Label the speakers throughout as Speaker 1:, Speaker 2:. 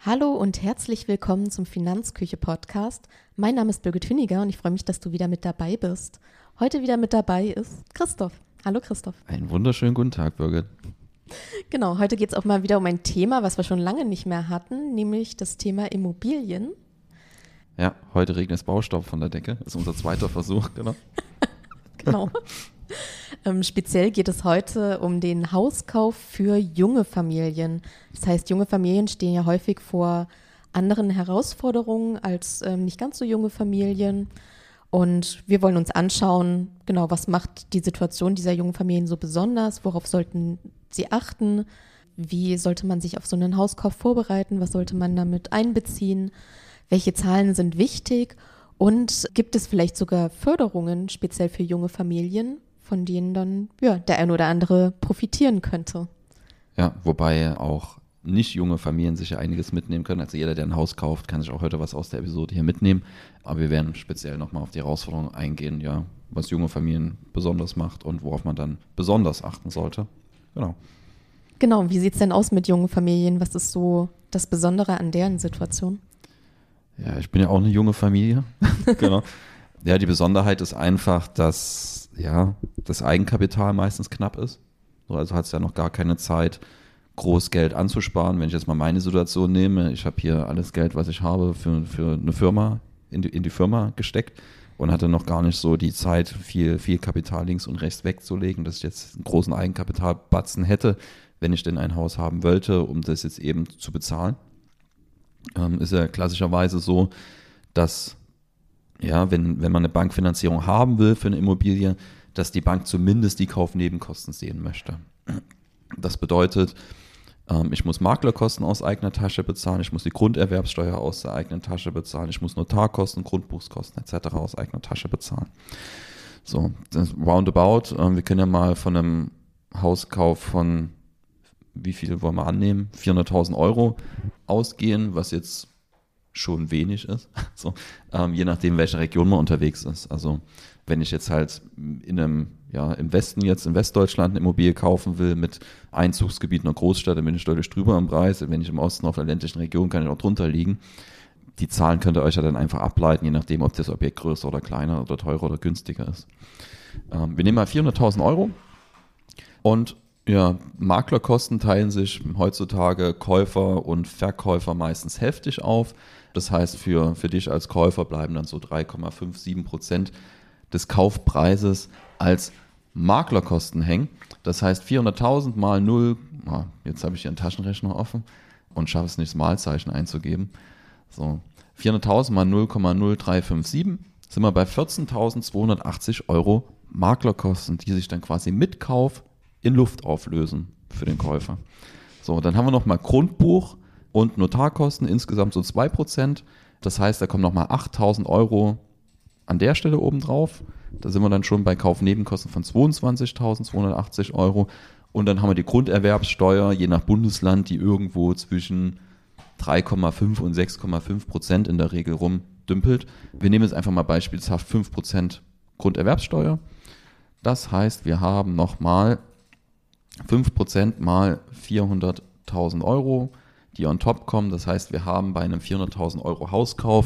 Speaker 1: Hallo und herzlich willkommen zum Finanzküche-Podcast. Mein Name ist Birgit Hüniger und ich freue mich, dass du wieder mit dabei bist. Heute wieder mit dabei ist Christoph. Hallo Christoph.
Speaker 2: Einen wunderschönen guten Tag, Birgit.
Speaker 1: Genau, heute geht es auch mal wieder um ein Thema, was wir schon lange nicht mehr hatten, nämlich das Thema Immobilien.
Speaker 2: Ja, heute regnet es Baustaub von der Decke. Das ist unser zweiter Versuch, genau.
Speaker 1: Genau. Speziell geht es heute um den Hauskauf für junge Familien. Das heißt, junge Familien stehen ja häufig vor anderen Herausforderungen als nicht ganz so junge Familien. Und wir wollen uns anschauen, genau, was macht die Situation dieser jungen Familien so besonders? Worauf sollten sie achten? Wie sollte man sich auf so einen Hauskauf vorbereiten? Was sollte man damit einbeziehen? Welche Zahlen sind wichtig? Und gibt es vielleicht sogar Förderungen speziell für junge Familien, von denen dann der ein oder andere profitieren könnte?
Speaker 2: Ja, wobei auch nicht junge Familien sicher einiges mitnehmen können. Also jeder, der ein Haus kauft, kann sich auch heute was aus der Episode hier mitnehmen. Aber wir werden speziell nochmal auf die Herausforderungen eingehen, ja, was junge Familien besonders macht und worauf man dann besonders achten sollte. Genau.
Speaker 1: Genau, wie sieht es denn aus mit jungen Familien? Was ist so das Besondere an deren Situation?
Speaker 2: Ja, ich bin ja auch eine junge Familie. Genau. Ja, die Besonderheit ist einfach, dass das Eigenkapital meistens knapp ist. Also hat es ja noch gar keine Zeit, groß Geld anzusparen. Wenn ich jetzt mal meine Situation nehme, ich habe hier alles Geld, was ich habe, für eine Firma, in die Firma gesteckt und hatte noch gar nicht so die Zeit, viel Kapital links und rechts wegzulegen, dass ich jetzt einen großen Eigenkapitalbatzen hätte, wenn ich denn ein Haus haben wollte, um das jetzt eben zu bezahlen. Ist ja klassischerweise so, dass wenn man eine Bankfinanzierung haben will für eine Immobilie, dass die Bank zumindest die Kaufnebenkosten sehen möchte. Das bedeutet, ich muss Maklerkosten aus eigener Tasche bezahlen, ich muss die Grunderwerbssteuer aus der eigenen Tasche bezahlen, ich muss Notarkosten, Grundbuchskosten etc. aus eigener Tasche bezahlen. So, das roundabout, wir können ja mal von einem Hauskauf von, wie viel wollen wir annehmen, 400.000 Euro ausgehen, was jetzt schon wenig ist, so, je nachdem, welche Region man unterwegs ist. Also wenn ich jetzt halt im Westen jetzt in Westdeutschland eine Immobilie kaufen will mit Einzugsgebiet einer Großstadt, dann bin ich deutlich drüber im Preis. Wenn ich im Osten auf der ländlichen Region kann ich auch drunter liegen. Die Zahlen könnt ihr euch ja dann einfach ableiten, je nachdem, ob das Objekt größer oder kleiner oder teurer oder günstiger ist. Wir nehmen mal 400.000 Euro und Maklerkosten teilen sich heutzutage Käufer und Verkäufer meistens heftig auf. Das heißt, für dich als Käufer bleiben dann so 3,57% des Kaufpreises als Maklerkosten hängen. Das heißt 400.000 mal 0, jetzt habe ich hier einen Taschenrechner offen und schaffe es nicht, das Malzeichen einzugeben. So, 400.000 mal 0,0357 sind wir bei 14.280 Euro Maklerkosten, die sich dann quasi mit Kauf in Luft auflösen für den Käufer. So, dann haben wir nochmal Grundbuch und Notarkosten, insgesamt so 2%. Das heißt, da kommen nochmal 8.000 Euro an der Stelle obendrauf. Da sind wir dann schon bei Kaufnebenkosten von 22.280 Euro. Und dann haben wir die Grunderwerbssteuer, je nach Bundesland, die irgendwo zwischen 3,5 und 6,5% in der Regel rumdümpelt. Wir nehmen jetzt einfach mal beispielshaft 5% Grunderwerbssteuer. Das heißt, wir haben nochmal 5% mal 400.000 Euro, die on top kommen. Das heißt, wir haben bei einem 400.000 Euro Hauskauf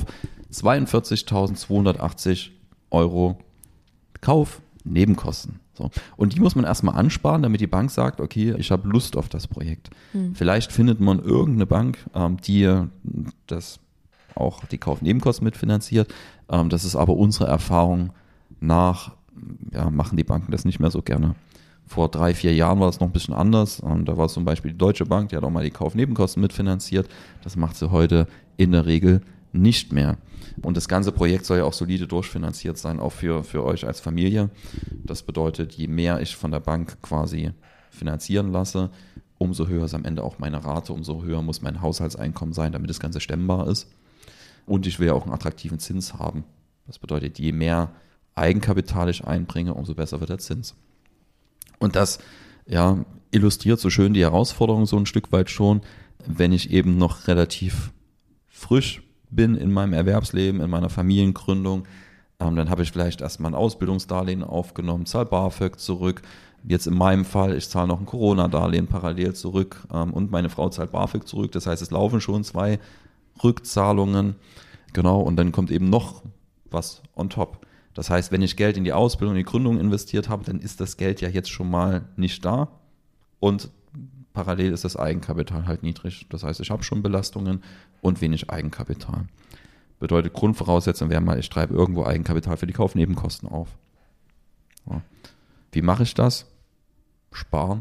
Speaker 2: 42.280 Euro Kaufnebenkosten. So. Und die muss man erstmal ansparen, damit die Bank sagt, okay, ich habe Lust auf das Projekt. Vielleicht findet man irgendeine Bank, die das auch die Kaufnebenkosten mitfinanziert. Das ist aber unsere Erfahrung nach, machen die Banken das nicht mehr so gerne. Vor 3-4 Jahren war es noch ein bisschen anders. Da war zum Beispiel die Deutsche Bank, die hat auch mal die Kaufnebenkosten mitfinanziert. Das macht sie heute in der Regel nicht mehr. Und das ganze Projekt soll ja auch solide durchfinanziert sein, auch für euch als Familie. Das bedeutet, je mehr ich von der Bank quasi finanzieren lasse, umso höher ist am Ende auch meine Rate, umso höher muss mein Haushaltseinkommen sein, damit das Ganze stemmbar ist. Und ich will ja auch einen attraktiven Zins haben. Das bedeutet, je mehr Eigenkapital ich einbringe, umso besser wird der Zins. Und das illustriert so schön die Herausforderung so ein Stück weit schon, wenn ich eben noch relativ frisch bin in meinem Erwerbsleben, in meiner Familiengründung, dann habe ich vielleicht erstmal ein Ausbildungsdarlehen aufgenommen, zahle BAföG zurück, Jetzt in meinem Fall, ich zahle noch ein Corona-Darlehen parallel zurück und meine Frau zahlt BAföG zurück. Das heißt, es laufen schon 2 Rückzahlungen. Genau, und dann kommt eben noch was on top. Das heißt, wenn ich Geld in die Ausbildung, in die Gründung investiert habe, dann ist das Geld ja jetzt schon mal nicht da. Und parallel ist das Eigenkapital halt niedrig. Das heißt, ich habe schon Belastungen und wenig Eigenkapital. Bedeutet, Grundvoraussetzung wäre mal, ich treibe irgendwo Eigenkapital für die Kaufnebenkosten auf. Ja. Wie mache ich das? Sparen.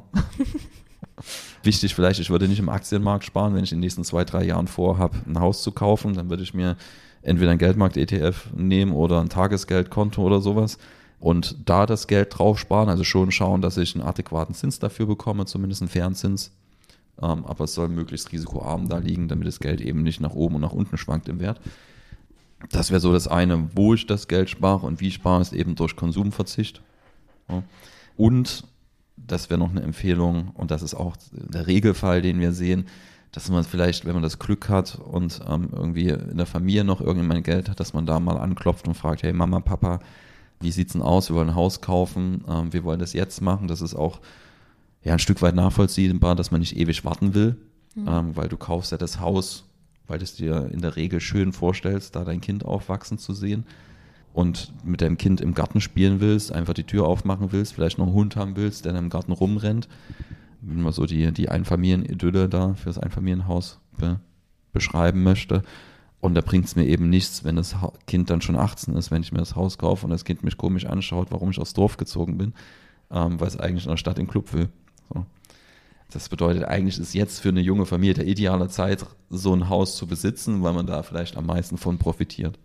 Speaker 2: Wichtig vielleicht, ich würde nicht im Aktienmarkt sparen, wenn ich in den nächsten 2-3 Jahren vorhabe, ein Haus zu kaufen, dann würde ich mir entweder ein Geldmarkt-ETF nehmen oder ein Tagesgeldkonto oder sowas und da das Geld drauf sparen, also schon schauen, dass ich einen adäquaten Zins dafür bekomme, zumindest einen fairen Zins, aber es soll möglichst risikoarm da liegen, damit das Geld eben nicht nach oben und nach unten schwankt im Wert. Das wäre so das eine, wo ich das Geld spare und wie ich spare, ist eben durch Konsumverzicht. Ja. Und das wäre noch eine Empfehlung und das ist auch der Regelfall, den wir sehen, dass man vielleicht, wenn man das Glück hat und irgendwie in der Familie noch irgendjemand Geld hat, dass man da mal anklopft und fragt, hey Mama, Papa, wie sieht's denn aus? Wir wollen ein Haus kaufen, wir wollen das jetzt machen. Das ist auch ja ein Stück weit nachvollziehbar, dass man nicht ewig warten will, weil du kaufst ja das Haus, weil du es dir in der Regel schön vorstellst, da dein Kind aufwachsen zu sehen und mit deinem Kind im Garten spielen willst, einfach die Tür aufmachen willst, vielleicht noch einen Hund haben willst, der dann im Garten rumrennt. Wenn man so die Einfamilienidylle da für das Einfamilienhaus beschreiben möchte. Und da bringt es mir eben nichts, wenn das Kind dann schon 18 ist, wenn ich mir das Haus kaufe und das Kind mich komisch anschaut, warum ich aufs Dorf gezogen bin, weil es eigentlich in der Stadt im Club will. So. Das bedeutet, eigentlich ist jetzt für eine junge Familie der ideale Zeit, so ein Haus zu besitzen, weil man da vielleicht am meisten von profitiert.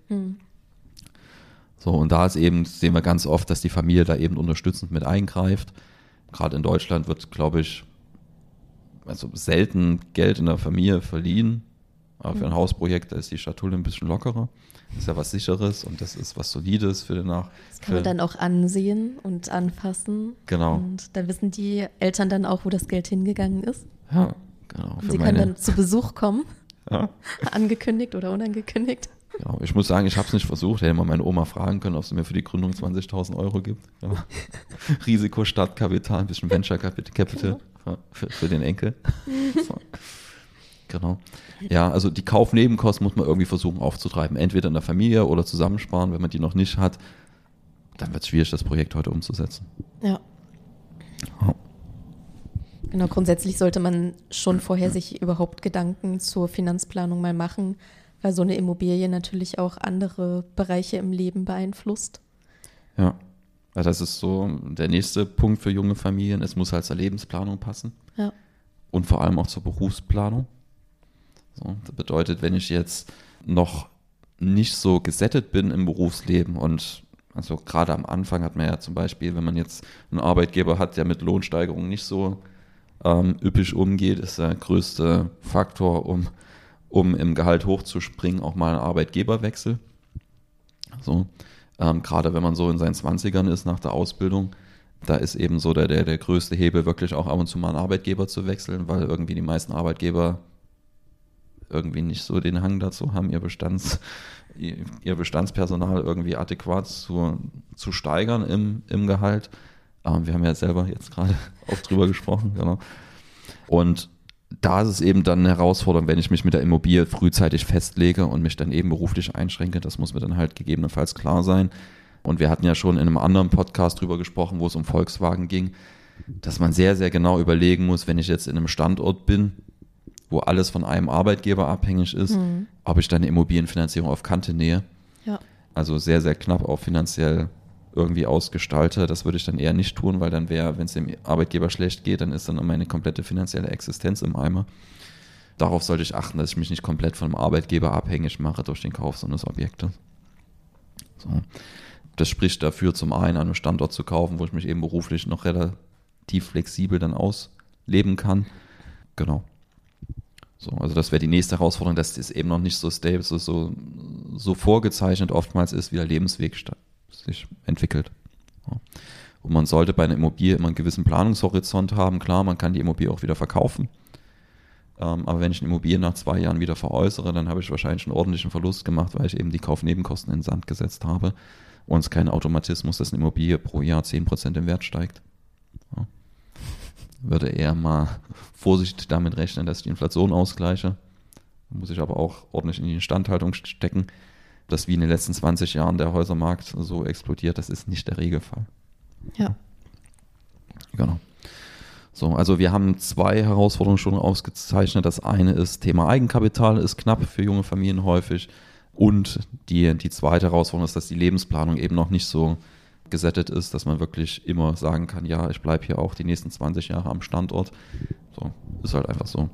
Speaker 2: So, und da ist eben, sehen wir ganz oft, dass die Familie da eben unterstützend mit eingreift. Gerade in Deutschland wird, glaube ich, also selten Geld in der Familie verliehen. Aber für ein Hausprojekt, da ist die Schatulle ein bisschen lockerer. Das ist ja was Sicheres und das ist was Solides für den
Speaker 1: Das kann man dann auch ansehen und anfassen.
Speaker 2: Genau.
Speaker 1: Und dann wissen die Eltern dann auch, wo das Geld hingegangen ist.
Speaker 2: Ja, genau.
Speaker 1: Und sie können dann zu Besuch kommen.
Speaker 2: Ja.
Speaker 1: Angekündigt oder unangekündigt.
Speaker 2: Genau. Ich muss sagen, ich habe es nicht versucht. Hätte mal meine Oma fragen können, ob sie mir für die Gründung 20.000 Euro gibt. Ja. Risiko, Startkapital, ein bisschen Venture Capital für den Enkel. So. Genau. Ja, also die Kaufnebenkosten muss man irgendwie versuchen aufzutreiben. Entweder in der Familie oder zusammensparen. Wenn man die noch nicht hat, dann wird es schwierig, das Projekt heute umzusetzen.
Speaker 1: Ja.
Speaker 2: Oh.
Speaker 1: Genau, grundsätzlich sollte man schon vorher sich überhaupt Gedanken zur Finanzplanung mal machen, weil so eine Immobilie natürlich auch andere Bereiche im Leben beeinflusst.
Speaker 2: Ja, weil das ist so der nächste Punkt für junge Familien. Es muss halt zur Lebensplanung passen.
Speaker 1: Ja.
Speaker 2: Und vor allem auch zur Berufsplanung. So, das bedeutet, wenn ich jetzt noch nicht so gesettet bin im Berufsleben und also gerade am Anfang hat man ja zum Beispiel, wenn man jetzt einen Arbeitgeber hat, der mit Lohnsteigerungen nicht so üppig umgeht, ist der größte Faktor, um im Gehalt hochzuspringen, auch mal ein Arbeitgeberwechsel. So, gerade wenn man so in seinen 20ern ist nach der Ausbildung, da ist eben so der größte Hebel wirklich auch ab und zu mal einen Arbeitgeber zu wechseln, weil irgendwie die meisten Arbeitgeber irgendwie nicht so den Hang dazu haben, ihr Bestandspersonal irgendwie adäquat zu steigern im Gehalt. Wir haben ja selber jetzt gerade auch drüber gesprochen, genau. Und da ist es eben dann eine Herausforderung, wenn ich mich mit der Immobilie frühzeitig festlege und mich dann eben beruflich einschränke. Das muss mir dann halt gegebenenfalls klar sein. Und wir hatten ja schon in einem anderen Podcast drüber gesprochen, wo es um Volkswagen ging, dass man sehr, sehr genau überlegen muss, wenn ich jetzt in einem Standort bin, wo alles von einem Arbeitgeber abhängig ist, ob ich dann eine Immobilienfinanzierung auf Kante nähe.
Speaker 1: Ja.
Speaker 2: Also sehr, sehr knapp auch finanziell irgendwie ausgestalte. Das würde ich dann eher nicht tun, weil dann wäre, wenn es dem Arbeitgeber schlecht geht, dann ist dann meine komplette finanzielle Existenz im Eimer. Darauf sollte ich achten, dass ich mich nicht komplett vom Arbeitgeber abhängig mache durch den Kauf so eines Objektes. So. Das spricht dafür, zum einen an einem Standort zu kaufen, wo ich mich eben beruflich noch relativ flexibel dann ausleben kann. Genau. So, also das wäre die nächste Herausforderung, dass es eben noch nicht so stable, so vorgezeichnet oftmals ist, wie der Lebensweg sich entwickelt. Ja. Und man sollte bei einer Immobilie immer einen gewissen Planungshorizont haben. Klar, man kann die Immobilie auch wieder verkaufen. Aber wenn ich eine Immobilie nach 2 Jahren wieder veräußere, dann habe ich wahrscheinlich einen ordentlichen Verlust gemacht, weil ich eben die Kaufnebenkosten in den Sand gesetzt habe. Und es ist kein Automatismus, dass eine Immobilie pro Jahr 10% im Wert steigt. Ja. würde eher mal vorsichtig damit rechnen, dass ich die Inflation ausgleiche. Da muss ich aber auch ordentlich in die Instandhaltung stecken. Dass wie in den letzten 20 Jahren der Häusermarkt so explodiert, das ist nicht der Regelfall.
Speaker 1: Ja.
Speaker 2: Genau. So, also wir haben 2 Herausforderungen schon ausgezeichnet. Das eine ist, Thema Eigenkapital ist knapp für junge Familien häufig. Und die zweite Herausforderung ist, dass die Lebensplanung eben noch nicht so gesettet ist, dass man wirklich immer sagen kann, ja, ich bleibe hier auch die nächsten 20 Jahre am Standort. So, ist halt einfach so.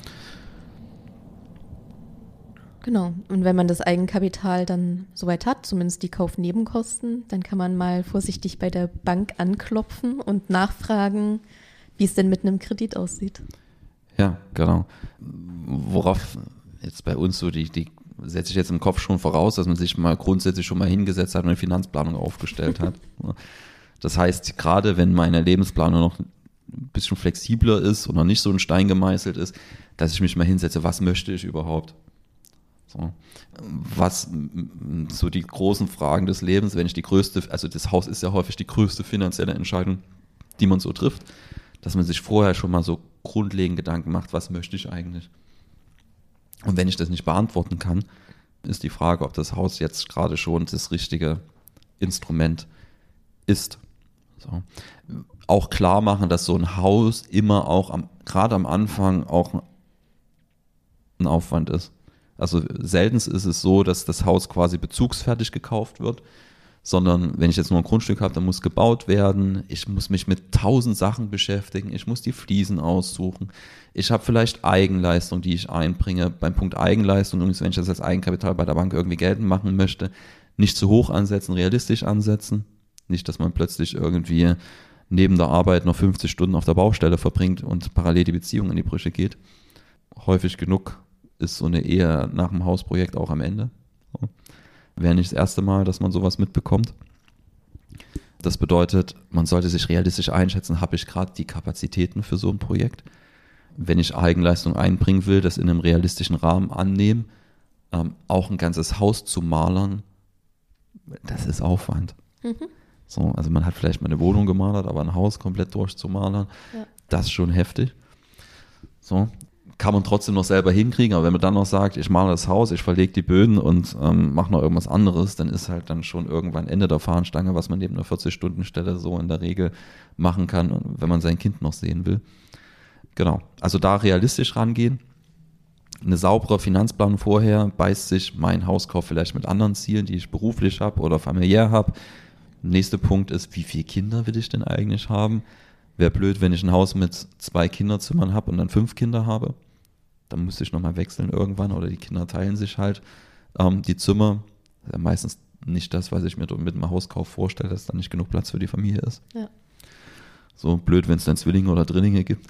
Speaker 1: Genau. Und wenn man das Eigenkapital dann soweit hat, zumindest die Kaufnebenkosten, dann kann man mal vorsichtig bei der Bank anklopfen und nachfragen, wie es denn mit einem Kredit aussieht.
Speaker 2: Ja, genau. Worauf jetzt bei uns so die setze ich jetzt im Kopf schon voraus, dass man sich mal grundsätzlich schon mal hingesetzt hat und eine Finanzplanung aufgestellt hat. Das heißt, gerade wenn meine Lebensplanung noch ein bisschen flexibler ist und noch nicht so ein Stein gemeißelt ist, dass ich mich mal hinsetze, was möchte ich überhaupt? So. Was so die großen Fragen des Lebens, wenn ich also das Haus ist ja häufig die größte finanzielle Entscheidung, die man so trifft, dass man sich vorher schon mal so grundlegend Gedanken macht, was möchte ich eigentlich? Und wenn ich das nicht beantworten kann, ist die Frage, ob das Haus jetzt gerade schon das richtige Instrument ist. So. Auch klar machen, dass so ein Haus immer auch gerade am Anfang auch ein Aufwand ist. Also selten ist es so, dass das Haus quasi bezugsfertig gekauft wird, sondern wenn ich jetzt nur ein Grundstück habe, dann muss gebaut werden, ich muss mich mit 1000 Sachen beschäftigen, ich muss die Fliesen aussuchen, ich habe vielleicht Eigenleistung, die ich einbringe. Beim Punkt Eigenleistung, übrigens, wenn ich das als Eigenkapital bei der Bank irgendwie geltend machen möchte, nicht zu hoch ansetzen, realistisch ansetzen. Nicht, dass man plötzlich irgendwie neben der Arbeit noch 50 Stunden auf der Baustelle verbringt und parallel die Beziehung in die Brüche geht. Häufig genug ist so eine Ehe nach dem Hausprojekt auch am Ende. So. Wäre nicht das erste Mal, dass man sowas mitbekommt. Das bedeutet, man sollte sich realistisch einschätzen, habe ich gerade die Kapazitäten für so ein Projekt? Wenn ich Eigenleistung einbringen will, das in einem realistischen Rahmen annehmen, auch ein ganzes Haus zu malern, das ist Aufwand. Mhm. So, also man hat vielleicht mal eine Wohnung gemalert, aber ein Haus komplett durchzumalern, das ist schon heftig. So. Kann man trotzdem noch selber hinkriegen, aber wenn man dann noch sagt, ich male das Haus, ich verlege die Böden und mache noch irgendwas anderes, dann ist halt dann schon irgendwann Ende der Fahnenstange, was man neben einer 40-Stunden-Stelle so in der Regel machen kann, wenn man sein Kind noch sehen will. Genau, also da realistisch rangehen. Eine saubere Finanzplanung vorher, beißt sich mein Hauskauf vielleicht mit anderen Zielen, die ich beruflich habe oder familiär habe. Nächster Punkt ist, wie viele Kinder will ich denn eigentlich haben? Wäre blöd, wenn ich ein Haus mit 2 Kinderzimmern habe und dann 5 Kinder habe. Dann müsste ich nochmal wechseln irgendwann oder die Kinder teilen sich halt die Zimmer. Das ist ja meistens nicht das, was ich mir mit einem Hauskauf vorstelle, dass dann nicht genug Platz für die Familie ist. Ja. So blöd, wenn es dann Zwillinge oder Drillinge gibt.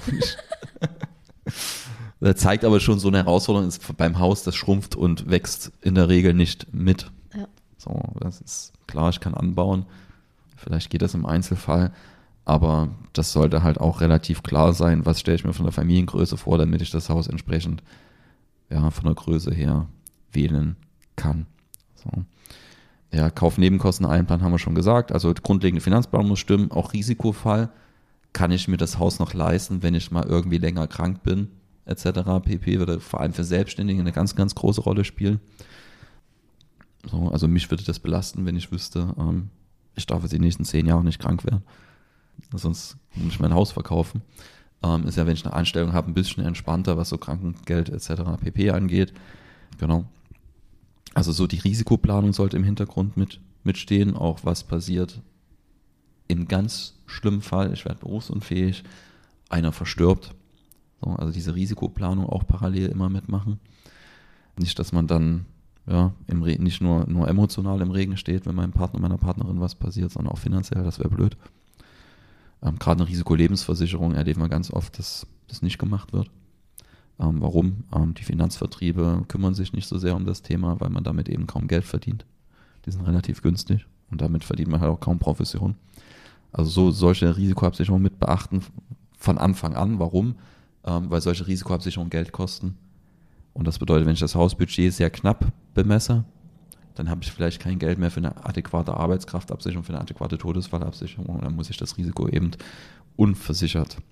Speaker 2: Das zeigt aber schon, so eine Herausforderung ist beim Haus, das schrumpft und wächst in der Regel nicht mit. Ja. So, das ist klar, ich kann anbauen. Vielleicht geht das im Einzelfall. Aber das sollte halt auch relativ klar sein, was stelle ich mir von der Familiengröße vor, damit ich das Haus entsprechend von der Größe her wählen kann. So. Ja, Kaufnebenkosten einplanen haben wir schon gesagt. Also grundlegende Finanzplanung muss stimmen. Auch Risikofall. Kann ich mir das Haus noch leisten, wenn ich mal irgendwie länger krank bin, etc. pp. Würde vor allem für Selbstständige eine ganz, ganz große Rolle spielen. So, also mich würde das belasten, wenn ich wüsste, ich darf jetzt die nächsten 10 Jahre nicht krank werden. Sonst muss ich mein Haus verkaufen. Ist ja, wenn ich eine Anstellung habe, ein bisschen entspannter, was so Krankengeld etc. pp. Angeht. Genau. Also so die Risikoplanung sollte im Hintergrund mitstehen, auch was passiert im ganz schlimmen Fall, ich werde berufsunfähig, einer verstirbt. So, also diese Risikoplanung auch parallel immer mitmachen. Nicht, dass man dann nicht nur emotional im Regen steht, wenn meinem Partner, meiner Partnerin was passiert, sondern auch finanziell, das wäre blöd. Gerade eine Risikolebensversicherung erleben wir ganz oft, dass das nicht gemacht wird. Warum? Die Finanzvertriebe kümmern sich nicht so sehr um das Thema, weil man damit eben kaum Geld verdient. Die sind relativ günstig und damit verdient man halt auch kaum Profession. Also solche Risikoabsicherungen mit beachten von Anfang an. Warum? Weil solche Risikoabsicherungen Geld kosten. Und das bedeutet, wenn ich das Hausbudget sehr knapp bemesse, dann habe ich vielleicht kein Geld mehr für eine adäquate Arbeitskraftabsicherung, für eine adäquate Todesfallabsicherung und dann muss ich das Risiko eben unversichert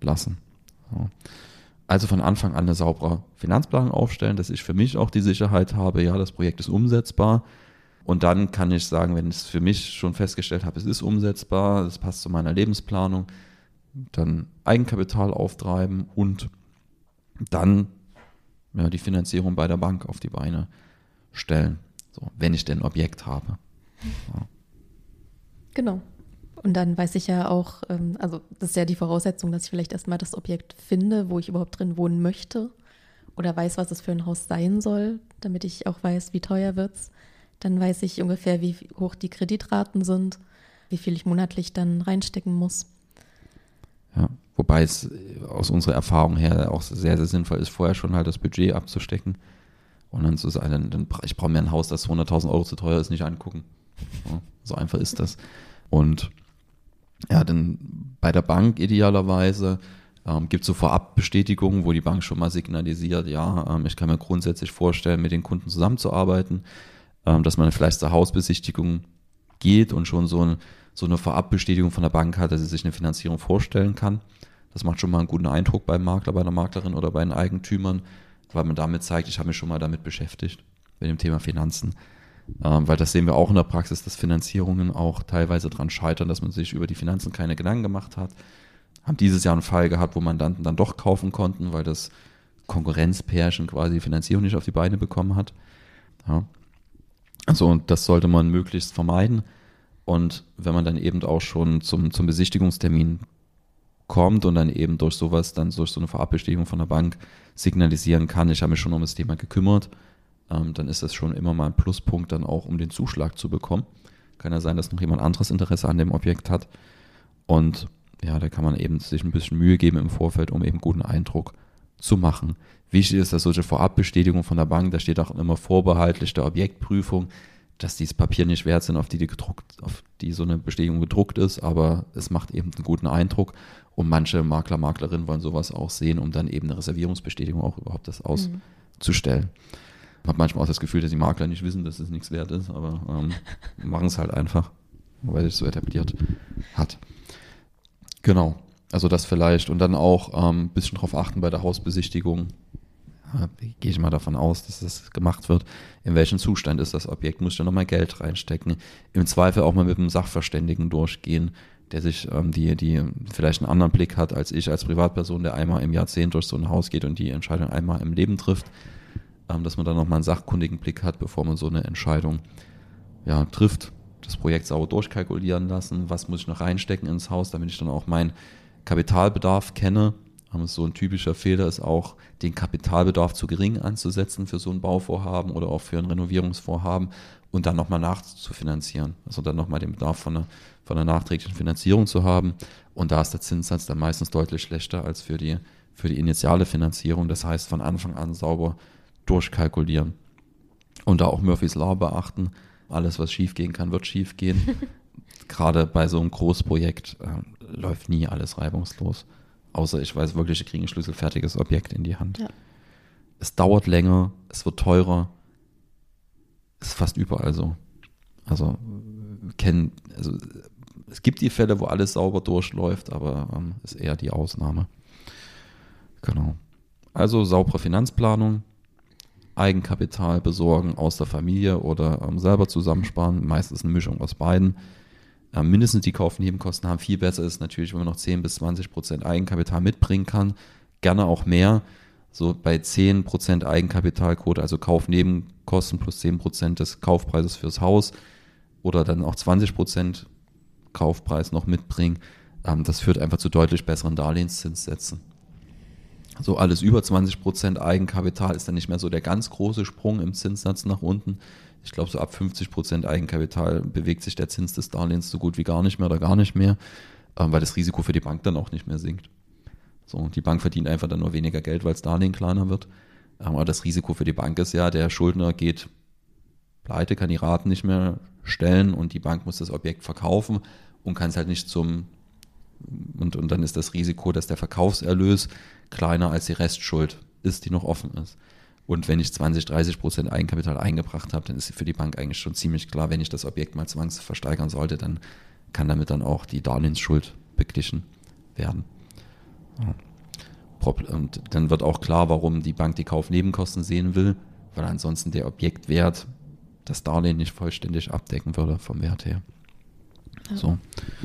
Speaker 2: lassen. So. Also von Anfang an eine saubere Finanzplanung aufstellen, dass ich für mich auch die Sicherheit habe, ja, das Projekt ist umsetzbar. Und dann kann ich sagen, wenn ich es für mich schon festgestellt habe, es ist umsetzbar, es passt zu meiner Lebensplanung, dann Eigenkapital auftreiben und dann die Finanzierung bei der Bank auf die Beine stellen, so, wenn ich denn ein Objekt habe. Ja.
Speaker 1: Genau. Und dann weiß ich ja auch, also das ist ja die Voraussetzung, dass ich vielleicht erstmal das Objekt finde, wo ich überhaupt drin wohnen möchte oder weiß, was es für ein Haus sein soll, damit ich auch weiß, wie teuer wird's. Dann weiß ich ungefähr, wie hoch die Kreditraten sind, wie viel ich monatlich dann reinstecken muss.
Speaker 2: Ja, wobei es aus unserer Erfahrung her auch sehr, sehr sinnvoll ist, vorher schon halt das Budget abzustecken und dann zu sagen, ich brauche mir ein Haus, das 200.000 Euro zu teuer ist, nicht angucken. Ja, so einfach ist das. Und ja, dann bei der Bank idealerweise gibt es so Vorabbestätigungen, wo die Bank schon mal signalisiert, ja, ich kann mir grundsätzlich vorstellen, mit den Kunden zusammenzuarbeiten, dass man vielleicht zur Hausbesichtigung geht und schon so eine Vorabbestätigung von der Bank hat, dass sie sich eine Finanzierung vorstellen kann. Das macht schon mal einen guten Eindruck beim Makler, bei der Maklerin oder bei den Eigentümern, weil man damit zeigt, ich habe mich schon mal damit beschäftigt, mit dem Thema Finanzen. Weil das sehen wir auch in der Praxis, dass Finanzierungen auch teilweise daran scheitern, dass man sich über die Finanzen keine Gedanken gemacht hat. Haben dieses Jahr einen Fall gehabt, wo Mandanten dann doch kaufen konnten, weil das Konkurrenzpärchen quasi die Finanzierung nicht auf die Beine bekommen hat. Ja. Also und das sollte man möglichst vermeiden. Und wenn man dann eben auch schon zum Besichtigungstermin kommt und dann eben durch sowas, dann durch so eine Vorabbestätigung von der Bank signalisieren kann, ich habe mich schon um das Thema gekümmert, dann ist das schon immer mal ein Pluspunkt, dann auch um den Zuschlag zu bekommen. Kann ja sein, dass noch jemand anderes Interesse an dem Objekt hat. Und ja, da kann man eben sich ein bisschen Mühe geben im Vorfeld, um eben guten Eindruck zu machen. Wichtig ist, dass solche Vorabbestätigungen von der Bank, da steht auch immer vorbehaltlich der Objektprüfung, dass dieses Papier nicht wert sind, auf die so eine Bestätigung gedruckt ist, aber es macht eben einen guten Eindruck und manche Makler, Maklerinnen wollen sowas auch sehen, um dann eben eine Reservierungsbestätigung auch überhaupt das auszustellen. Ich habe manchmal auch das Gefühl, dass die Makler nicht wissen, dass es nichts wert ist, aber machen es halt einfach, weil es so etabliert hat. Genau, also das vielleicht und dann auch ein bisschen darauf achten bei der Hausbesichtigung. Gehe ich mal davon aus, dass das gemacht wird. In welchem Zustand ist das Objekt? Muss ich da nochmal Geld reinstecken? Im Zweifel auch mal mit einem Sachverständigen durchgehen, der sich die vielleicht einen anderen Blick hat als ich als Privatperson, der einmal im Jahrzehnt durch so ein Haus geht und die Entscheidung einmal im Leben trifft, dass man dann nochmal einen sachkundigen Blick hat, bevor man so eine Entscheidung trifft. Das Projekt sauber durchkalkulieren lassen, was muss ich noch reinstecken ins Haus, damit ich dann auch meinen Kapitalbedarf kenne. So ein typischer Fehler ist auch, den Kapitalbedarf zu gering anzusetzen für so ein Bauvorhaben oder auch für ein Renovierungsvorhaben und dann nochmal nachzufinanzieren. Also dann nochmal den Bedarf von einer nachträglichen Finanzierung zu haben. Und da ist der Zinssatz dann meistens deutlich schlechter als für die initiale Finanzierung. Das heißt, von Anfang an sauber durchkalkulieren. Und da auch Murphy's Law beachten. Alles, was schief gehen kann, wird schief gehen. Gerade bei so einem Großprojekt läuft nie alles reibungslos. Außer ich weiß wirklich, ich kriege ein schlüsselfertiges Objekt in die Hand. Ja. Es dauert länger, es wird teurer. Es ist fast überall so. Also es gibt die Fälle, wo alles sauber durchläuft, aber ist eher die Ausnahme. Genau. Also saubere Finanzplanung, Eigenkapital besorgen aus der Familie oder selber zusammensparen. Meistens eine Mischung aus beiden. Mindestens die Kaufnebenkosten haben. Viel besser ist natürlich, wenn man noch 10-20% Eigenkapital mitbringen kann. Gerne auch mehr. So bei 10% Eigenkapitalquote, also Kaufnebenkosten plus 10% des Kaufpreises fürs Haus oder dann auch 20% Kaufpreis noch mitbringen. Das führt einfach zu deutlich besseren Darlehenszinssätzen. So alles über 20% Eigenkapital ist dann nicht mehr so der ganz große Sprung im Zinssatz nach unten. Ich glaube, so ab 50% Eigenkapital bewegt sich der Zins des Darlehens so gut wie gar nicht mehr oder gar nicht mehr, weil das Risiko für die Bank dann auch nicht mehr sinkt. So, die Bank verdient einfach dann nur weniger Geld, weil das Darlehen kleiner wird. Aber das Risiko für die Bank ist ja, der Schuldner geht pleite, kann die Raten nicht mehr stellen und die Bank muss das Objekt verkaufen und kann es halt nicht und dann ist das Risiko, dass der Verkaufserlös kleiner als die Restschuld ist, die noch offen ist. Und wenn ich 20-30% Eigenkapital eingebracht habe, dann ist für die Bank eigentlich schon ziemlich klar, wenn ich das Objekt mal zwangsversteigern sollte, dann kann damit dann auch die Darlehensschuld beglichen werden. Und dann wird auch klar, warum die Bank die Kaufnebenkosten sehen will, weil ansonsten der Objektwert das Darlehen nicht vollständig abdecken würde vom Wert her.
Speaker 1: Ja.
Speaker 2: So,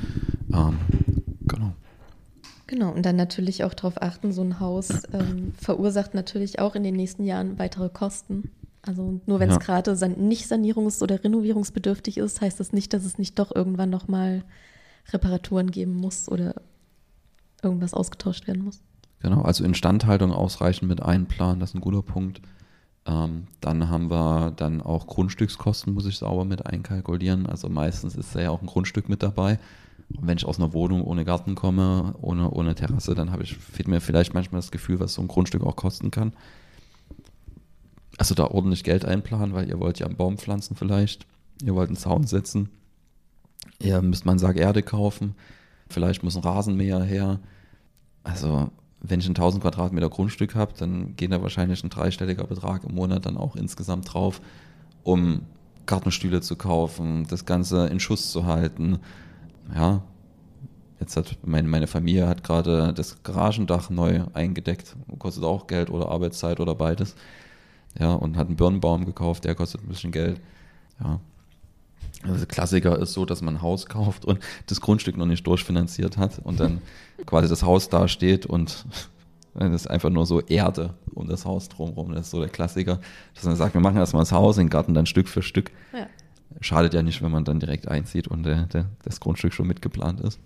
Speaker 2: genau.
Speaker 1: Genau, und dann natürlich auch darauf achten, so ein Haus verursacht natürlich auch in den nächsten Jahren weitere Kosten. Also nur wenn es gerade nicht sanierungs- oder renovierungsbedürftig ist, heißt das nicht, dass es nicht doch irgendwann nochmal Reparaturen geben muss oder irgendwas ausgetauscht werden muss.
Speaker 2: Genau, also Instandhaltung ausreichend mit einplanen, das ist ein guter Punkt. Dann haben wir dann auch Grundstückskosten, muss ich sauber mit einkalkulieren. Also meistens ist da ja auch ein Grundstück mit dabei. Und wenn ich aus einer Wohnung ohne Garten komme, ohne Terrasse, dann fehlt mir vielleicht manchmal das Gefühl, was so ein Grundstück auch kosten kann. Also da ordentlich Geld einplanen, weil ihr wollt ja einen Baum pflanzen vielleicht, ihr wollt einen Zaun setzen, ihr müsst mal einen Sack Erde kaufen, vielleicht muss ein Rasenmäher her. Also wenn ich ein 1000 Quadratmeter Grundstück habe, dann geht da wahrscheinlich ein dreistelliger Betrag im Monat dann auch insgesamt drauf, um Gartenstühle zu kaufen, das Ganze in Schuss zu halten. Ja, jetzt hat meine Familie hat gerade das Garagendach neu eingedeckt, kostet auch Geld oder Arbeitszeit oder beides. Ja, und hat einen Birnbaum gekauft, der kostet ein bisschen Geld. Ja. Also Klassiker ist so, dass man ein Haus kauft und das Grundstück noch nicht durchfinanziert hat und dann quasi das Haus da steht und das ist einfach nur so Erde um das Haus drumherum. Das ist so der Klassiker, dass man sagt, wir machen erstmal das Haus, den Garten dann Stück für Stück. Ja. Schadet ja nicht, wenn man dann direkt einzieht und das Grundstück schon mitgeplant ist.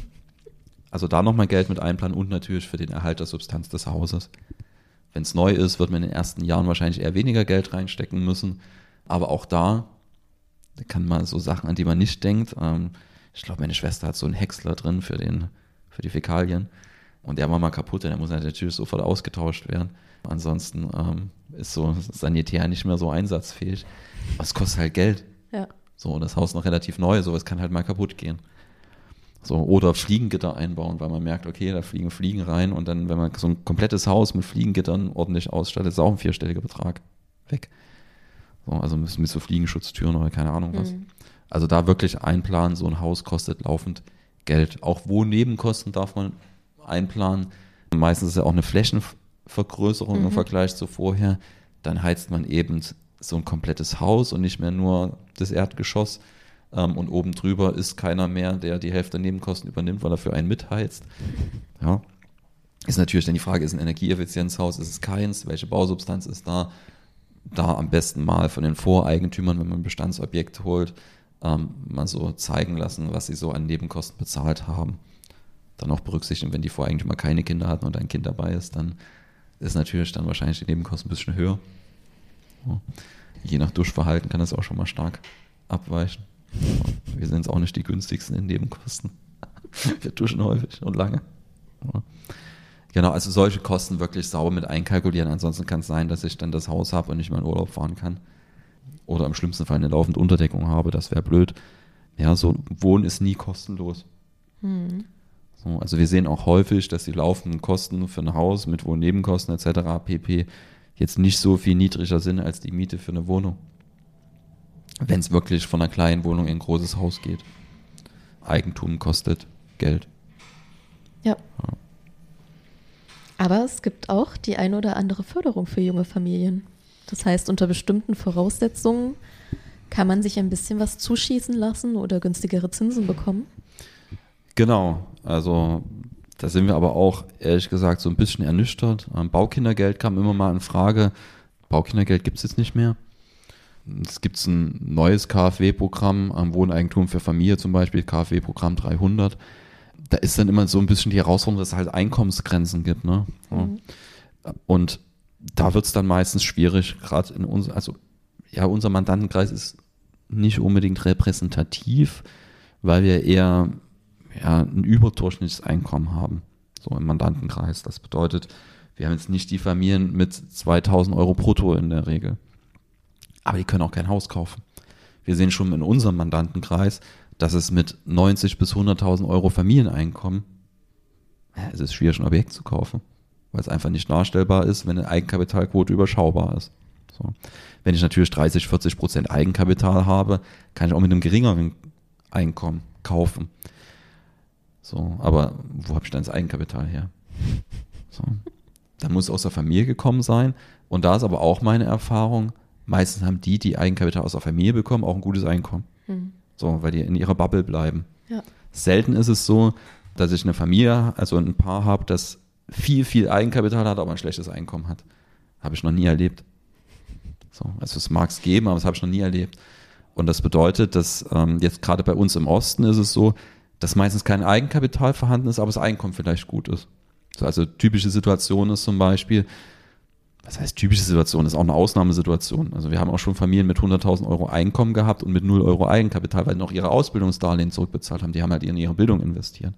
Speaker 2: Also da nochmal Geld mit einplanen und natürlich für den Erhalt der Substanz des Hauses. Wenn es neu ist, wird man in den ersten Jahren wahrscheinlich eher weniger Geld reinstecken müssen. Aber auch da kann man so Sachen, an die man nicht denkt. Ich glaube, meine Schwester hat so einen Häcksler drin für die Fäkalien. Und der war mal kaputt und der muss natürlich sofort ausgetauscht werden. Ansonsten ist so Sanitär nicht mehr so einsatzfähig. Aber es kostet halt Geld.
Speaker 1: Ja.
Speaker 2: So, und das Haus noch relativ neu, sowas kann halt mal kaputt gehen. So, oder Fliegengitter einbauen, weil man merkt, okay, da fliegen Fliegen rein und dann, wenn man so ein komplettes Haus mit Fliegengittern ordentlich ausstattet, ist auch ein 4-stelliger Betrag weg. So, also mit so Fliegenschutztüren oder keine Ahnung was. Also da wirklich einplanen, so ein Haus kostet laufend Geld. Auch Wohnnebenkosten darf man einplanen. Meistens ist ja auch eine Flächenvergrößerung im Vergleich zu vorher. Dann heizt man eben so ein komplettes Haus und nicht mehr nur das Erdgeschoss. Und oben drüber ist keiner mehr, der die Hälfte der Nebenkosten übernimmt, weil er für einen mitheizt. Ja. Ist natürlich dann die Frage, ist ein Energieeffizienzhaus, ist es keins, welche Bausubstanz ist da? Da am besten mal von den Voreigentümern, wenn man ein Bestandsobjekt holt, mal so zeigen lassen, was sie so an Nebenkosten bezahlt haben. Dann auch berücksichtigen, wenn die Voreigentümer keine Kinder hatten und ein Kind dabei ist, dann ist natürlich dann wahrscheinlich die Nebenkosten ein bisschen höher. Ja. Je nach Duschverhalten kann das auch schon mal stark abweichen. Wir sind jetzt auch nicht die günstigsten in Nebenkosten. Wir duschen häufig und lange. Ja. Genau, also solche Kosten wirklich sauber mit einkalkulieren. Ansonsten kann es sein, dass ich dann das Haus habe und nicht mal in Urlaub fahren kann. Oder im schlimmsten Fall eine laufende Unterdeckung habe. Das wäre blöd. Ja, so Wohnen ist nie kostenlos. So, also wir sehen auch häufig, dass die laufenden Kosten für ein Haus mit Wohnnebenkosten etc. pp. Jetzt nicht so viel niedriger sind als die Miete für eine Wohnung. Wenn es wirklich von einer kleinen Wohnung in ein großes Haus geht. Eigentum kostet Geld.
Speaker 1: Ja. Aber es gibt auch die eine oder andere Förderung für junge Familien. Das heißt, unter bestimmten Voraussetzungen kann man sich ein bisschen was zuschießen lassen oder günstigere Zinsen bekommen.
Speaker 2: Genau, also da sind wir aber auch, ehrlich gesagt, so ein bisschen ernüchtert. Baukindergeld kam immer mal in Frage. Baukindergeld gibt es jetzt nicht mehr. Es gibt ein neues KfW-Programm am Wohneigentum für Familie zum Beispiel, KfW-Programm 300. Da ist dann immer so ein bisschen die Herausforderung, dass es halt Einkommensgrenzen gibt. Ne? Und da wird es dann meistens schwierig, gerade in unser Mandantenkreis ist nicht unbedingt repräsentativ, weil wir eher ein überdurchschnittliches Einkommen haben, so im Mandantenkreis. Das bedeutet, wir haben jetzt nicht die Familien mit 2.000 Euro brutto in der Regel. Aber die können auch kein Haus kaufen. Wir sehen schon in unserem Mandantenkreis, dass es mit 90.000 bis 100.000 Euro Familieneinkommen, es ist schwierig, ein Objekt zu kaufen, weil es einfach nicht darstellbar ist, wenn eine Eigenkapitalquote überschaubar ist. So. Wenn ich natürlich 30-40% Eigenkapital habe, kann ich auch mit einem geringeren Einkommen kaufen. So, aber wo habe ich dann das Eigenkapital her? So. Dann muss es aus der Familie gekommen sein. Und da ist aber auch meine Erfahrung, meistens haben die Eigenkapital aus der Familie bekommen, auch ein gutes Einkommen. So, weil die in ihrer Bubble bleiben.
Speaker 1: Ja.
Speaker 2: Selten ist es so, dass ich eine Familie, also ein Paar habe, das viel, viel Eigenkapital hat, aber ein schlechtes Einkommen hat. Habe ich noch nie erlebt. So, also es mag es geben, aber das habe ich noch nie erlebt. Und das bedeutet, dass jetzt gerade bei uns im Osten ist es so, dass meistens kein Eigenkapital vorhanden ist, aber das Einkommen vielleicht gut ist. So, also typische Situation ist zum Beispiel, was heißt typische Situation, ist auch eine Ausnahmesituation. Also wir haben auch schon Familien mit 100.000 Euro Einkommen gehabt und mit 0 Euro Eigenkapital, weil die noch ihre Ausbildungsdarlehen zurückbezahlt haben. Die haben halt in ihre Bildung investiert.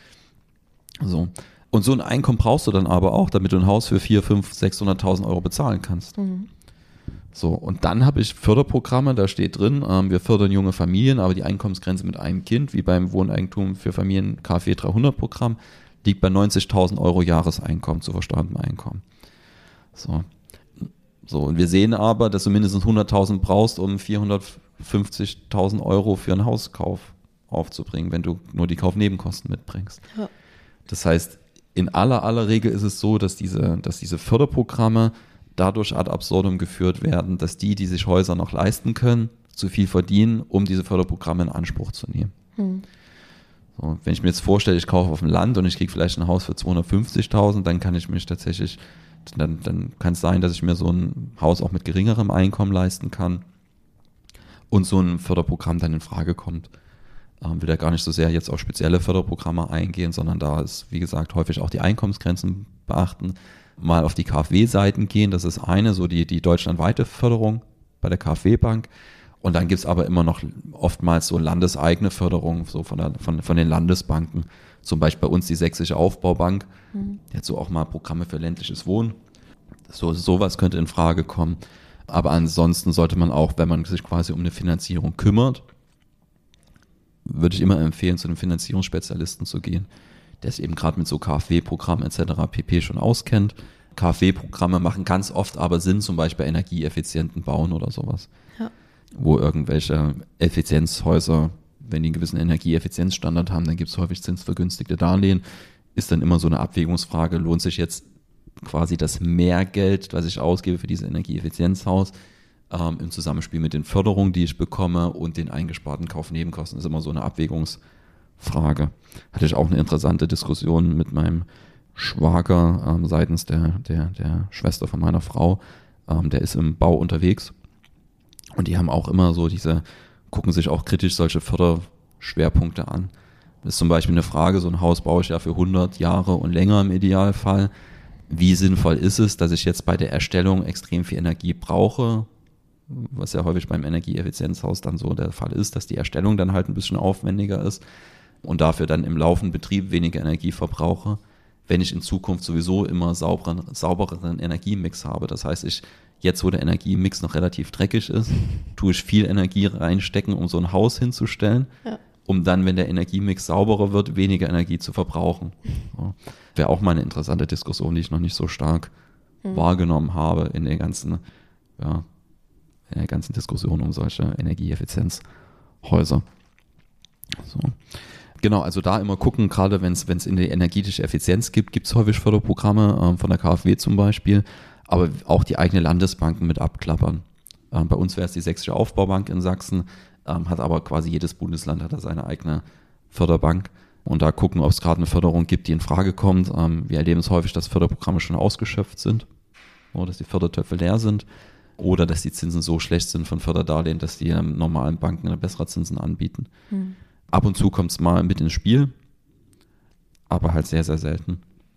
Speaker 2: So. Und so ein Einkommen brauchst du dann aber auch, damit du ein Haus für 400.000, 500.000, 600.000 Euro bezahlen kannst. So, und dann habe ich Förderprogramme, da steht drin, wir fördern junge Familien, aber die Einkommensgrenze mit einem Kind, wie beim Wohneigentum für Familien KfW 300 Programm, liegt bei 90.000 Euro Jahreseinkommen zu versteuertem Einkommen. So, und wir sehen aber, dass du mindestens 100.000 brauchst, um 450.000 Euro für einen Hauskauf aufzubringen, wenn du nur die Kaufnebenkosten mitbringst.
Speaker 1: Ja.
Speaker 2: Das heißt, in aller Regel ist es so, dass diese Förderprogramme dadurch ad absurdum geführt werden, dass die sich Häuser noch leisten können, zu viel verdienen, um diese Förderprogramme in Anspruch zu nehmen. So, wenn ich mir jetzt vorstelle, ich kaufe auf dem Land und ich kriege vielleicht ein Haus für 250.000, dann kann ich mich tatsächlich, dann kann es sein, dass ich mir so ein Haus auch mit geringerem Einkommen leisten kann und so ein Förderprogramm dann in Frage kommt. Will da gar nicht so sehr jetzt auf spezielle Förderprogramme eingehen, sondern da ist, wie gesagt, häufig auch die Einkommensgrenzen beachten. Mal auf die KfW-Seiten gehen, das ist eine, so die deutschlandweite Förderung bei der KfW-Bank. Und dann gibt es aber immer noch oftmals so landeseigene Förderung, so von den Landesbanken. Zum Beispiel bei uns die Sächsische Aufbaubank, die hat so auch mal Programme für ländliches Wohnen. Sowas könnte in Frage kommen. Aber ansonsten sollte man auch, wenn man sich quasi um eine Finanzierung kümmert, würde ich immer empfehlen, zu einem Finanzierungsspezialisten zu gehen, der sich eben gerade mit so KfW-Programmen etc. pp. Schon auskennt. KfW-Programme machen ganz oft aber Sinn, zum Beispiel energieeffizienten Bauen oder sowas. Ja. Wo irgendwelche Effizienzhäuser, wenn die einen gewissen Energieeffizienzstandard haben, dann gibt es häufig zinsvergünstigte Darlehen. Ist dann immer so eine Abwägungsfrage, lohnt sich jetzt quasi das Mehrgeld, was ich ausgebe für dieses Energieeffizienzhaus, im Zusammenspiel mit den Förderungen, die ich bekomme und den eingesparten Kaufnebenkosten, ist immer so eine Abwägungsfrage. Hatte ich auch eine interessante Diskussion mit meinem Schwager seitens der Schwester von meiner Frau. Der ist im Bau unterwegs und die haben auch immer so gucken sich auch kritisch solche Förderschwerpunkte an. Das ist zum Beispiel eine Frage, so ein Haus baue ich ja für 100 Jahre und länger im Idealfall. Wie sinnvoll ist es, dass ich jetzt bei der Erstellung extrem viel Energie brauche, was ja häufig beim Energieeffizienzhaus dann so der Fall ist, dass die Erstellung dann halt ein bisschen aufwendiger ist und dafür dann im laufenden Betrieb weniger Energie verbrauche, wenn ich in Zukunft sowieso immer saubereren Energiemix habe. Das heißt, jetzt, wo der Energiemix noch relativ dreckig ist, tue ich viel Energie reinstecken, um so ein Haus hinzustellen, um dann, wenn der Energiemix sauberer wird, weniger Energie zu verbrauchen. So. Wäre auch mal eine interessante Diskussion, die ich noch nicht so stark wahrgenommen habe in der ganzen Diskussion um solche Energieeffizienzhäuser. So. Genau, also da immer gucken, gerade wenn es in die energetische Effizienz gibt es häufig Förderprogramme von der KfW zum Beispiel, aber auch die eigene Landesbanken mit abklappern. Bei uns wäre es die Sächsische Aufbaubank in Sachsen, hat aber quasi jedes Bundesland hat da seine eigene Förderbank und da gucken, ob es gerade eine Förderung gibt, die in Frage kommt. Wir erleben es häufig, dass Förderprogramme schon ausgeschöpft sind oder dass die Fördertöpfe leer sind. Oder dass die Zinsen so schlecht sind von Förderdarlehen, dass die normalen Banken bessere Zinsen anbieten. Ab und zu kommt es mal mit ins Spiel, aber halt sehr, sehr selten.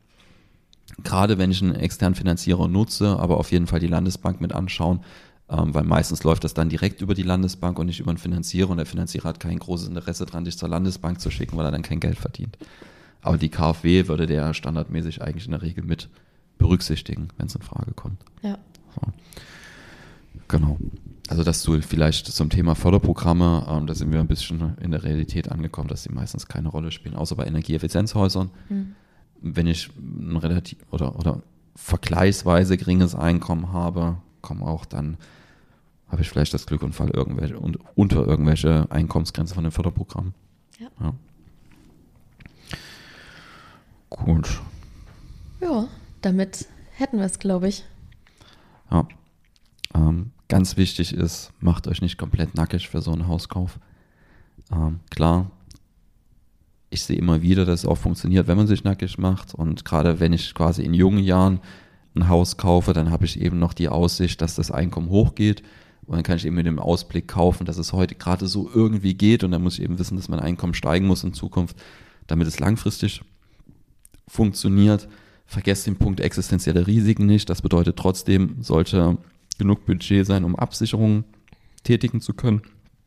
Speaker 2: Gerade wenn ich einen externen Finanzierer nutze, aber auf jeden Fall die Landesbank mit anschauen, weil meistens läuft das dann direkt über die Landesbank und nicht über einen Finanzierer und der Finanzierer hat kein großes Interesse daran, dich zur Landesbank zu schicken, weil er dann kein Geld verdient. Aber die KfW würde der standardmäßig eigentlich in der Regel mit berücksichtigen, wenn es in Frage kommt. Ja. So. Genau. Also dass du vielleicht zum Thema Förderprogramme, da sind wir ein bisschen in der Realität angekommen, dass die meistens keine Rolle spielen, außer bei Energieeffizienzhäusern. Wenn ich ein relativ oder vergleichsweise geringes Einkommen habe, habe ich vielleicht das Glück und falle unter irgendwelche Einkommensgrenzen von dem Förderprogramm. Ja. Gut.
Speaker 1: Ja, damit hätten wir es, glaube ich.
Speaker 2: Ja. Ganz wichtig ist, macht euch nicht komplett nackig für so einen Hauskauf. Klar, ich sehe immer wieder, dass es auch funktioniert, wenn man sich nackig macht. Und gerade wenn ich quasi in jungen Jahren ein Haus kaufe, dann habe ich eben noch die Aussicht, dass das Einkommen hochgeht. Und dann kann ich eben mit dem Ausblick kaufen, dass es heute gerade so irgendwie geht. Und dann muss ich eben wissen, dass mein Einkommen steigen muss in Zukunft, damit es langfristig funktioniert. Vergesst den Punkt existenzielle Risiken nicht. Das bedeutet trotzdem, sollte genug Budget sein, um Absicherungen tätigen zu können.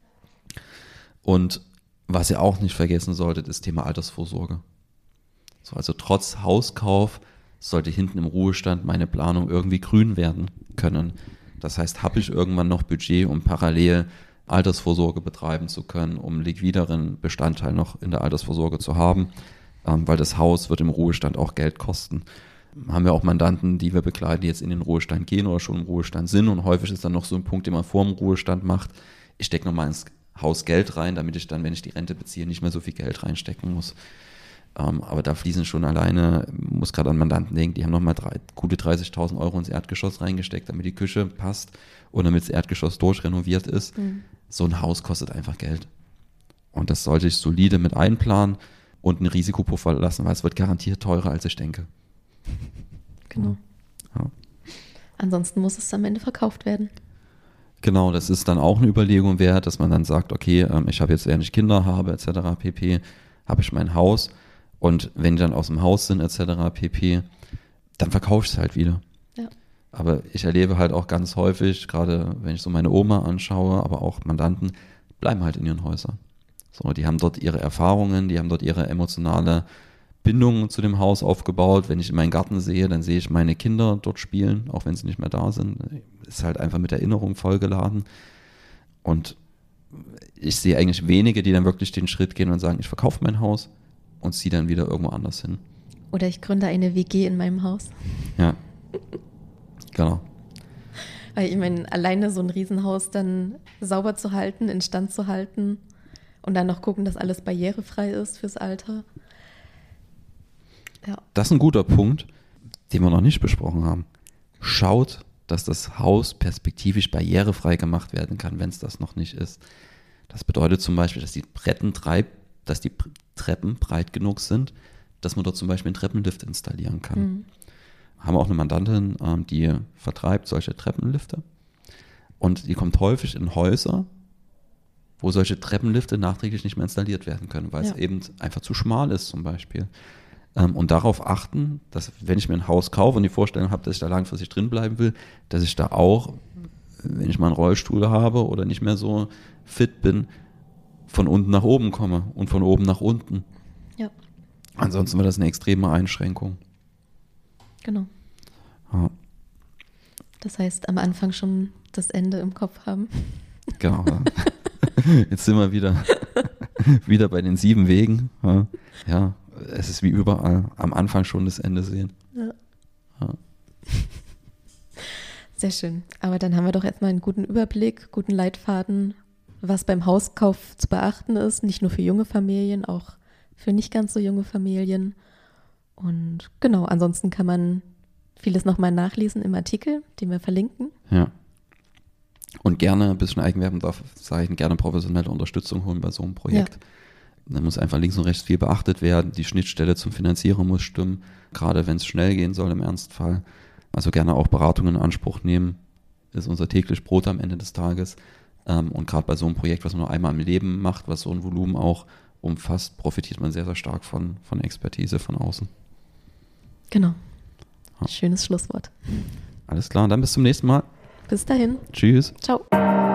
Speaker 2: Und was ihr auch nicht vergessen solltet, ist Thema Altersvorsorge. So, also trotz Hauskauf sollte hinten im Ruhestand meine Planung irgendwie grün werden können. Das heißt, habe ich irgendwann noch Budget, um parallel Altersvorsorge betreiben zu können, um liquideren Bestandteil noch in der Altersvorsorge zu haben, weil das Haus wird im Ruhestand auch Geld kosten. Haben wir auch Mandanten, die wir begleiten, die jetzt in den Ruhestand gehen oder schon im Ruhestand sind, und häufig ist dann noch so ein Punkt, den man vor dem Ruhestand macht: ich stecke nochmal ins Haus Geld rein, damit ich dann, wenn ich die Rente beziehe, nicht mehr so viel Geld reinstecken muss. Aber da fließen schon alleine, muss gerade an Mandanten denken, die haben nochmal gute 30.000 Euro ins Erdgeschoss reingesteckt, damit die Küche passt und damit das Erdgeschoss durchrenoviert ist. So ein Haus kostet einfach Geld. Und das sollte ich solide mit einplanen und einen Risikopuffer lassen, weil es wird garantiert teurer, als ich denke.
Speaker 1: Genau.
Speaker 2: Ja.
Speaker 1: Ansonsten muss es am Ende verkauft werden.
Speaker 2: Genau, das ist dann auch eine Überlegung wert, dass man dann sagt, okay, ich habe jetzt, während ich Kinder habe, etc. pp., habe ich mein Haus, und wenn die dann aus dem Haus sind, etc. pp., dann verkaufe ich es halt wieder.
Speaker 1: Ja.
Speaker 2: Aber ich erlebe halt auch ganz häufig, gerade wenn ich so meine Oma anschaue, aber auch Mandanten, bleiben halt in ihren Häusern. So, die haben dort ihre Erfahrungen, die haben dort ihre emotionale Bindung zu dem Haus aufgebaut. Wenn ich in meinen Garten sehe, dann sehe ich meine Kinder dort spielen, auch wenn sie nicht mehr da sind. Ist halt einfach mit Erinnerungen vollgeladen. Und ich sehe eigentlich wenige, die dann wirklich den Schritt gehen und sagen, ich verkaufe mein Haus und ziehe dann wieder irgendwo anders hin.
Speaker 1: Oder ich gründe eine WG in meinem Haus.
Speaker 2: Ja, genau.
Speaker 1: Weil ich meine, alleine so ein Riesenhaus dann sauber zu halten, instand zu halten und dann noch gucken, dass alles barrierefrei ist fürs Alter. Ja.
Speaker 2: Das ist ein guter Punkt, den wir noch nicht besprochen haben. Schaut, dass das Haus perspektivisch barrierefrei gemacht werden kann, wenn es das noch nicht ist. Das bedeutet zum Beispiel, dass die Treppen breit genug sind, dass man dort zum Beispiel einen Treppenlift installieren kann. Haben auch eine Mandantin, die vertreibt solche Treppenlifte. Und die kommt häufig in Häuser, wo solche Treppenlifte nachträglich nicht mehr installiert werden können, weil es eben einfach zu schmal ist zum Beispiel. Und darauf achten, dass, wenn ich mir ein Haus kaufe und die Vorstellung habe, dass ich da langfristig drin bleiben will, dass ich da auch, wenn ich mal einen Rollstuhl habe oder nicht mehr so fit bin, von unten nach oben komme und von oben nach unten.
Speaker 1: Ja.
Speaker 2: Ansonsten wird das eine extreme Einschränkung.
Speaker 1: Genau.
Speaker 2: Ja.
Speaker 1: Das heißt, am Anfang schon das Ende im Kopf haben.
Speaker 2: Genau. Jetzt sind wir wieder bei den 7 Wegen. Ja, es ist wie überall. Am Anfang schon das Ende sehen.
Speaker 1: Ja.
Speaker 2: Ja.
Speaker 1: Sehr schön. Aber dann haben wir doch erstmal einen guten Überblick, guten Leitfaden, was beim Hauskauf zu beachten ist. Nicht nur für junge Familien, auch für nicht ganz so junge Familien. Und genau, ansonsten kann man vieles nochmal nachlesen im Artikel, den wir verlinken.
Speaker 2: Ja. Und gerne, ein bisschen Eigenwerbung darf sein, gerne professionelle Unterstützung holen bei so einem Projekt. Ja. Da muss einfach links und rechts viel beachtet werden. Die Schnittstelle zum Finanzierer muss stimmen, gerade wenn es schnell gehen soll im Ernstfall. Also gerne auch Beratungen in Anspruch nehmen. Das ist unser täglich Brot am Ende des Tages. Und gerade bei so einem Projekt, was man nur einmal im Leben macht, was so ein Volumen auch umfasst, profitiert man sehr, sehr stark von Expertise von außen.
Speaker 1: Genau.
Speaker 2: Ja.
Speaker 1: Schönes Schlusswort.
Speaker 2: Alles klar, dann bis zum nächsten Mal.
Speaker 1: Bis dahin.
Speaker 2: Tschüss.
Speaker 1: Ciao.